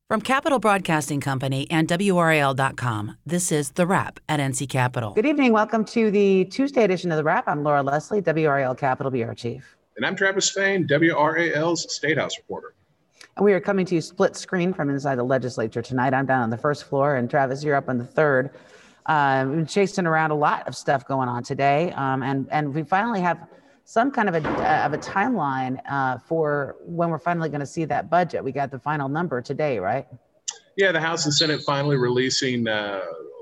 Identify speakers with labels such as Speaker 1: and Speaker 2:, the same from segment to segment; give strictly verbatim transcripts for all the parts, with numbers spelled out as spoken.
Speaker 1: From Capital Broadcasting Company and W R A L dot com, this is The Wrap at N C Capitol.
Speaker 2: Good evening. Welcome to the Tuesday edition of The Wrap. I'm Laura Leslie, W R A L Capital Bureau Chief.
Speaker 3: And I'm Travis Fain, W R A L's State House reporter.
Speaker 2: And we are coming to you split screen from inside the legislature tonight. I'm down on the first floor, and Travis, you're up on the third. Uh, we've been chasing around a lot of stuff going on today, um, and, and we finally have some kind of a, uh, of a timeline uh, for when we're finally going to see that budget. We got the final number today, right?
Speaker 3: Yeah, the House and Senate finally releasing uh,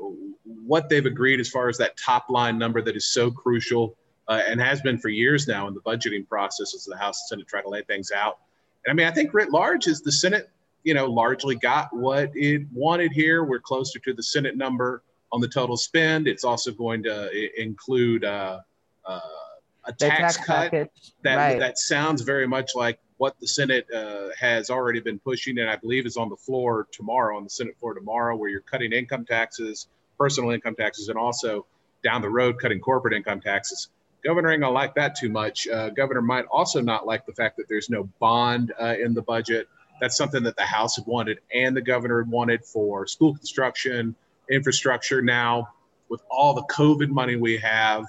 Speaker 3: what they've agreed as far as that top line number that is so crucial uh, and has been for years now in the budgeting process as the House and Senate try to lay things out. And I mean, I think writ large is the Senate, you know, largely got what it wanted here. We're closer to the Senate number on the total spend. It's also going to include uh, uh, a tax, tax cut package. that right. that sounds very much like what the Senate uh, has already been pushing, and I believe is on the floor tomorrow, on the Senate floor tomorrow, where you're cutting income taxes, personal income taxes, and also down the road cutting corporate income taxes. Governor ain't gonna like that too much. Uh, Governor might also not like the fact that there's no bond uh, in the budget. That's something that the House had wanted and the governor had wanted for school construction, infrastructure. Now, with all the COVID money we have,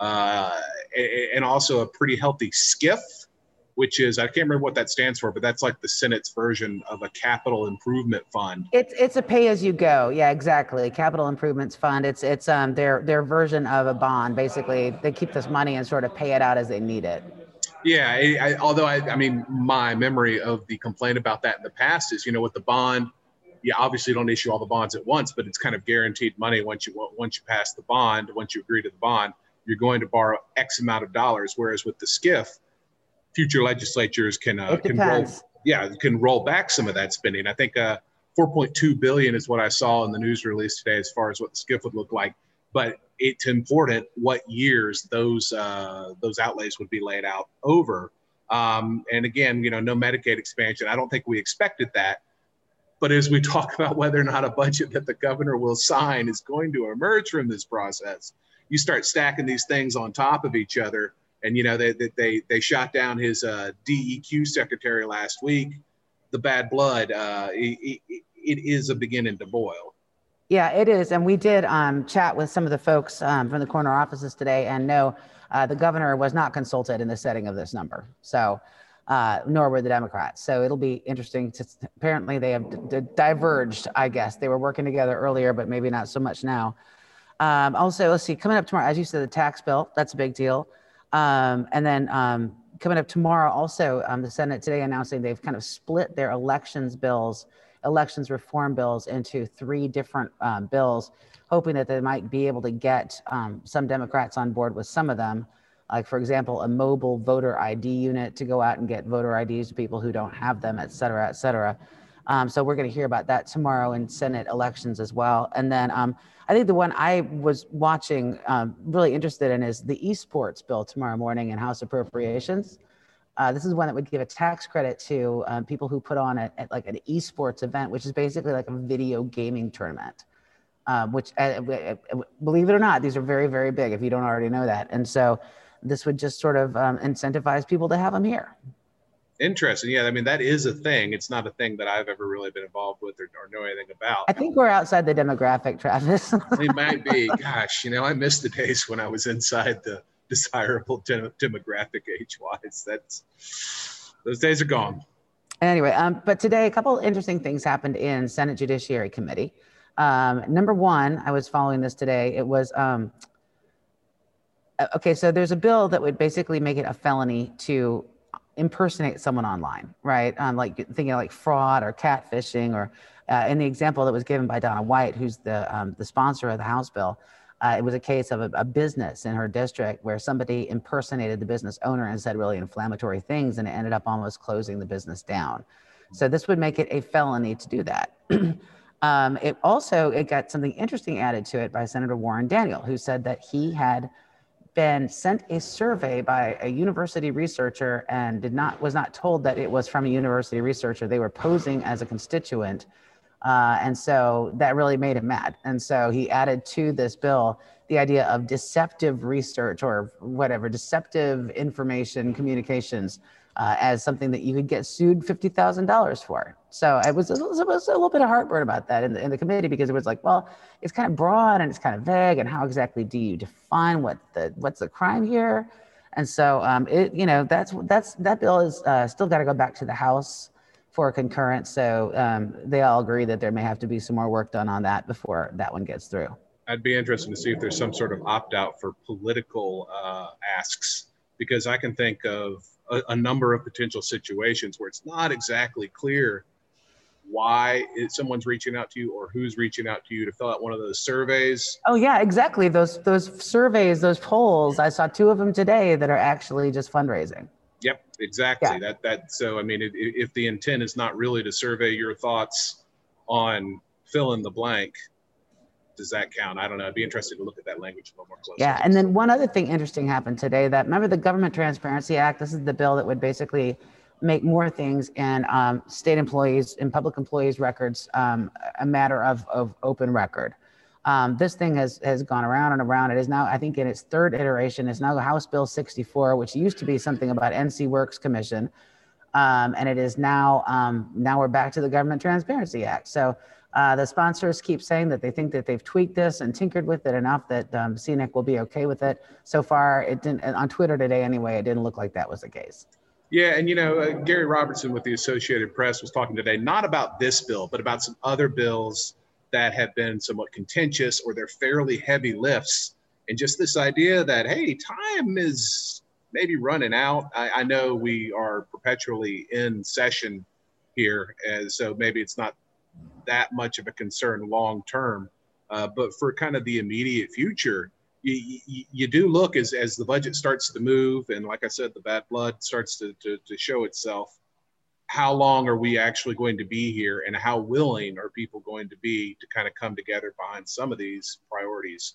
Speaker 3: uh, and also a pretty healthy SCIF, which is, I can't remember what that stands for, but that's like the Senate's version of a capital improvement fund.
Speaker 2: It's it's a pay as you go. Yeah, exactly. Capital improvements fund. It's it's um their their version of a bond. Basically, they keep this money and sort of pay it out as they need it.
Speaker 3: Yeah, I, I, although I, I mean, my memory of the complaint about that in the past is, you know, with the bond, you obviously don't issue all the bonds at once, but it's kind of guaranteed money once you once you pass the bond, once you agree to the bond, you're going to borrow X amount of dollars. Whereas with the SCIF, future legislatures can uh, can roll, yeah, can roll back some of that spending. I think uh, four point two billion dollars is what I saw in the news release today, as far as what the SCIF would look like. But it's important what years those uh, those outlays would be laid out over. Um, and again, you know, no Medicaid expansion. I don't think we expected that. But as we talk about whether or not a budget that the governor will sign is going to emerge from this process, you start stacking these things on top of each other. And, you know, they they they shot down his uh, D E Q secretary last week. The bad blood, uh, it, it, it is a beginning to boil.
Speaker 2: Yeah, it is. And we did um, chat with some of the folks um, from the corner offices today. And no, uh, the governor was not consulted in the setting of this number. So uh, nor were the Democrats. So it'll be interesting. To, apparently, they have d- d- diverged, I guess. They were working together earlier, but maybe not so much now. Um, also, let's see, coming up tomorrow, as you said, the tax bill. That's a big deal. Um, and then um, coming up tomorrow, also, um, the Senate today announcing they've kind of split their elections bills, elections reform bills into three different um, bills, hoping that they might be able to get um, some Democrats on board with some of them. Like, for example, a mobile voter I D unit to go out and get voter I Ds to people who don't have them, et cetera, et cetera. Um, so we're going to hear about that tomorrow in Senate elections as well. And then um, I think the one I was watching, um, really interested in, is the esports bill tomorrow morning in House Appropriations. Uh, this is one that would give a tax credit to um, people who put on a, a, like an esports event, which is basically like a video gaming tournament, um, which, uh, believe it or not, these are very, very big if you don't already know that. And so this would just sort of um, incentivize people to have them here.
Speaker 3: Interesting. Yeah, I mean, that is a thing. It's not a thing that I've ever really been involved with or, or know anything about.
Speaker 2: I think we're outside the demographic, Travis.
Speaker 3: It might be. Gosh, you know, I miss the days when I was inside the desirable de- demographic age-wise. That's, those days are gone.
Speaker 2: Anyway, um, but today, a couple interesting things happened in Senate Judiciary Committee. Um, number one, I was following this today. It was, um, okay, so there's a bill that would basically make it a felony to impersonate someone online, right? Um, like thinking like fraud or catfishing, or uh, in the example that was given by Donna White, who's the um, the sponsor of the House bill, uh, it was a case of a, a business in her district where somebody impersonated the business owner and said really inflammatory things, and it ended up almost closing the business down. So this would make it a felony to do that. um, it also, it got something interesting added to it by Senator Warren Daniel, who said that he had been sent a survey by a university researcher and did not was not told that it was from a university researcher. They were posing as a constituent. Uh, and so that really made him mad. And so he added to this bill the idea of deceptive research, or whatever, deceptive information communications uh, as something that you could get sued fifty thousand dollars for. So it was, it was, it was a little bit of heartburn about that in the, in the committee, because it was like, well, it's kind of broad and it's kind of vague, and how exactly do you define what the what's the crime here? And so um, it, you know, that's that's that bill is uh, still got to go back to the House for concurrence. So um, they all agree that there may have to be some more work done on that before that one gets through.
Speaker 3: I'd be interested to see if there's some sort of opt-out for political uh, asks, because I can think of a, a number of potential situations where it's not exactly clear why it, someone's reaching out to you or who's reaching out to you to fill out one of those surveys.
Speaker 2: Oh yeah, exactly. Those those surveys, those polls. I saw two of them today that are actually just fundraising.
Speaker 3: Yep, exactly.
Speaker 2: Yeah.
Speaker 3: That that. So I mean, it, if the intent is not really to survey your thoughts on fill in the blank, does that count? I don't know. I'd be interested to look at that language a little more closely.
Speaker 2: Yeah, and then one other thing interesting happened today. That remember the Government Transparency Act. This is the bill that would basically make more things in um, state employees and public employees' records um, a matter of, of open record. Um, this thing has has gone around and around. It is now, I think, in its third iteration. It's now House Bill sixty-four, which used to be something about N C Works Commission, um, and it is now um, now we're back to the Government Transparency Act. So uh, the sponsors keep saying that they think that they've tweaked this and tinkered with it enough that um, C N C will be okay with it. So far, it didn't. On Twitter today, anyway, it didn't look like that was the case.
Speaker 3: Yeah, and you know, uh, Gary Robertson with the Associated Press was talking today, not about this bill, but about some other bills that have been somewhat contentious, or they're fairly heavy lifts. And just this idea that, hey, time is maybe running out. I, I know we are perpetually in session here, and so maybe it's not that much of a concern long term, uh, but for kind of the immediate future, You, you, you do look as, as the budget starts to move, and like I said, the bad blood starts to, to, to show itself. How long are we actually going to be here, and how willing are people going to be to kind of come together behind some of these priorities?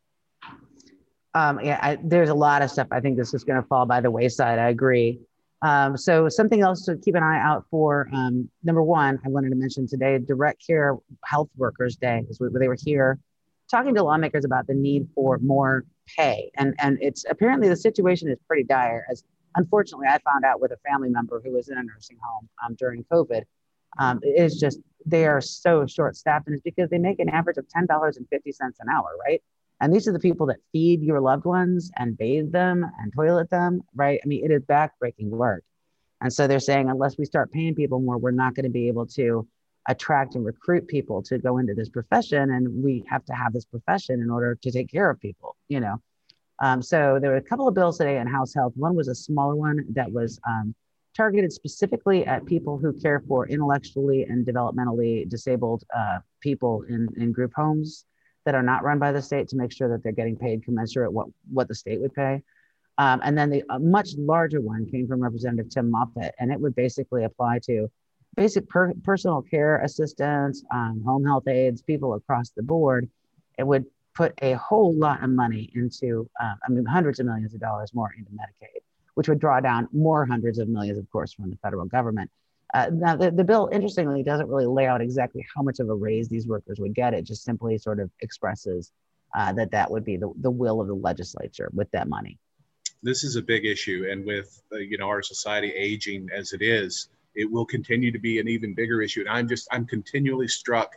Speaker 2: Um, yeah, I, there's a lot of stuff. I think this is going to fall by the wayside. I agree. Um, so something else to keep an eye out for. Um, number one, I wanted to mention today, Direct Care Health Workers Day, because they were here talking to lawmakers about the need for more pay. And, and it's apparently the situation is pretty dire, as unfortunately I found out with a family member who was in a nursing home um, during COVID. Um, it is just, they are so short-staffed, and it's because they make an average of ten dollars and fifty cents an hour, right? And these are the people that feed your loved ones and bathe them and toilet them, right? I mean, it is backbreaking work. And so they're saying, unless we start paying people more, we're not going to be able to attract and recruit people to go into this profession. And we have to have this profession in order to take care of people, you know? Um, so there were a couple of bills today in House Health. One was a smaller one that was um, targeted specifically at people who care for intellectually and developmentally disabled uh, people in, in group homes that are not run by the state, to make sure that they're getting paid commensurate what, what the state would pay. Um, and then the a much larger one came from Representative Tim Moffitt, and it would basically apply to basic per, personal care assistants, um, home health aides, people across the board. It would put a whole lot of money into, uh, I mean, hundreds of millions of dollars more into Medicaid, which would draw down more hundreds of millions, of course, from the federal government. Uh, now, the, the bill, interestingly, doesn't really lay out exactly how much of a raise these workers would get. It just simply sort of expresses uh, that that would be the, the will of the legislature with that money.
Speaker 3: This is a big issue, and with uh, you know, our society aging as it is, it will continue to be an even bigger issue. And I'm just, I'm continually struck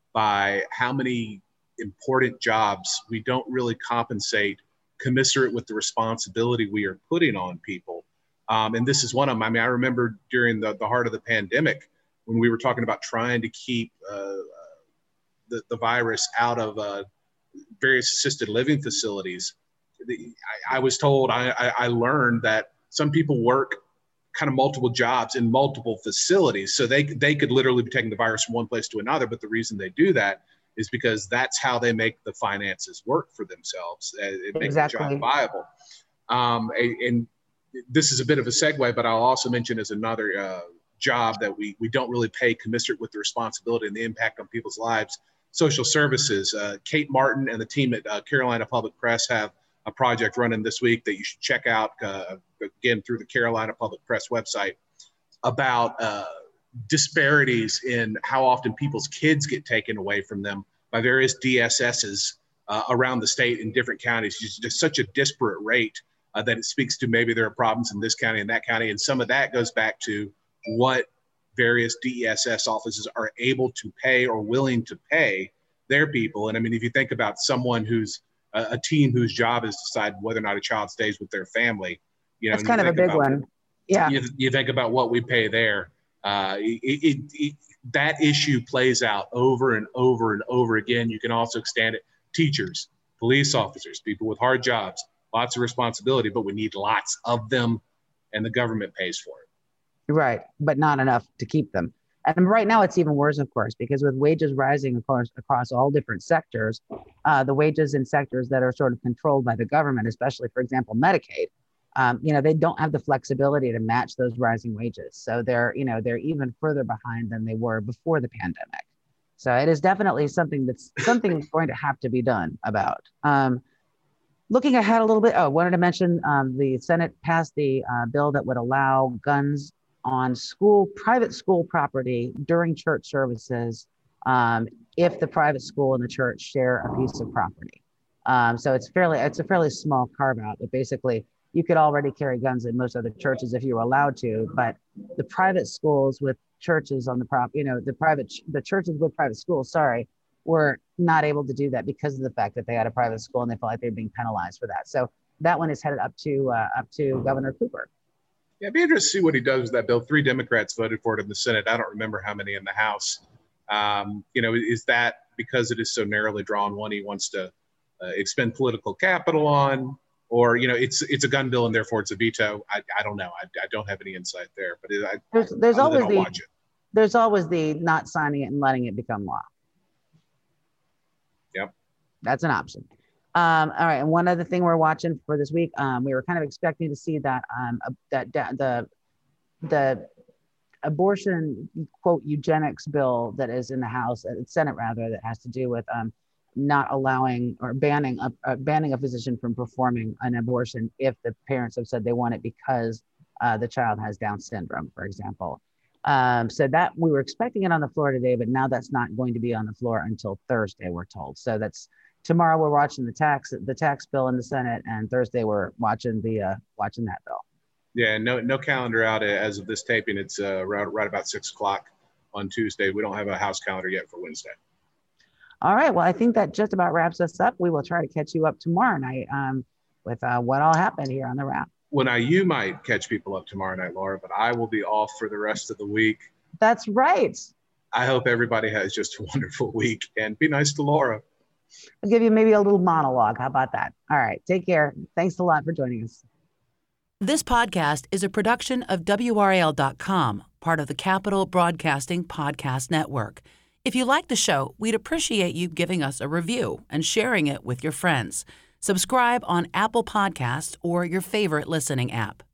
Speaker 3: by how many important jobs we don't really compensate commensurate with the responsibility we are putting on people. Um, and this is one of them. I mean, I remember during the, the heart of the pandemic, when we were talking about trying to keep uh, the, the virus out of uh, various assisted living facilities, the, I, I was told, I, I, I learned that some people work kind of multiple jobs in multiple facilities. So they, they could literally be taking the virus from one place to another. But the reason they do that is because that's how they make the finances work for themselves. It makes exactly. the job viable. Um, and this is a bit of a segue, but I'll also mention as another uh, job that we, we don't really pay commensurate with the responsibility and the impact on people's lives, social services. Uh, Kate Martin and the team at uh, Carolina Public Press have a project running this week that you should check out, uh, again, through the Carolina Public Press website, about uh, disparities in how often people's kids get taken away from them by various D S Ss uh, around the state in different counties. It's just such a disparate rate uh, that it speaks to maybe there are problems in this county and that county. And some of that goes back to what various D E S S offices are able to pay or willing to pay their people. And I mean, if you think about someone who's a, a team whose job is to decide whether or not a child stays with their family, you know,
Speaker 2: that's kind of a big
Speaker 3: about,
Speaker 2: one. Yeah.
Speaker 3: You, you think about what we pay there. Uh, it, it, it, that issue plays out over and over and over again. You can also extend it. Teachers, police officers, people with hard jobs, lots of responsibility, but we need lots of them, and the government pays for it.
Speaker 2: Right, but not enough to keep them. And right now it's even worse, of course, because with wages rising, of course, across all different sectors, uh, the wages in sectors that are sort of controlled by the government, especially, for example, Medicaid, um, you know, they don't have the flexibility to match those rising wages. So they're, you know, they're even further behind than they were before the pandemic. So it is definitely something that's something that's going to have to be done about. Um, Looking ahead a little bit, oh, I wanted to mention um, the Senate passed the uh, bill that would allow guns on school, private school property during church services um, if the private school and the church share a piece of property. Um, so it's fairly, it's a fairly small carve out, but basically you could already carry guns in most other churches if you were allowed to, but the private schools with churches on the prop, you know, the private, the churches with private schools, sorry, were not able to do that because of the fact that they had a private school and they felt like they were being penalized for that. So that one is headed up to uh, up to Governor Cooper.
Speaker 3: Yeah, it'd be interesting to see what he does with that bill. Three Democrats voted for it in the Senate. I don't remember how many in the House. Um, you know, is that because it is so narrowly drawn one he wants to uh, expend political capital on? Or, you know, it's it's a gun bill and therefore it's a veto. I, I don't know. I, I don't have any insight there. But it, I,
Speaker 2: there's, there's always the
Speaker 3: watch it.
Speaker 2: there's always the not signing it and letting it become law.
Speaker 3: Yep.
Speaker 2: That's an option. Um, all right. And one other thing we're watching for this week, um, we were kind of expecting to see that um, uh, that the the abortion, quote, eugenics bill that is in the House, uh, Senate rather, that has to do with um, not allowing or banning a, uh, banning a physician from performing an abortion if the parents have said they want it because uh, the child has Down syndrome, for example. Um, so that we were expecting it on the floor today, but now that's not going to be on the floor until Thursday, we're told. So that's tomorrow we're watching the tax the tax bill in the Senate, and Thursday we're watching the uh, watching that bill.
Speaker 3: Yeah, no no calendar out as of this taping. It's uh, right, right about six o'clock on Tuesday. We don't have a House calendar yet for Wednesday.
Speaker 2: All right. Well, I think that just about wraps us up. We will try to catch you up tomorrow night um, with uh, what all happened here on The Wrap.
Speaker 3: Well, now you might catch people up tomorrow night, Laura, but I will be off for the rest of the week.
Speaker 2: That's right.
Speaker 3: I hope everybody has just a wonderful week, and be nice to Laura.
Speaker 2: I'll give you maybe a little monologue. How about that? All right. Take care. Thanks a lot for joining us.
Speaker 1: This podcast is a production of W R A L dot com, part of the Capital Broadcasting Podcast Network. If you like the show, we'd appreciate you giving us a review and sharing it with your friends. Subscribe on Apple Podcasts or your favorite listening app.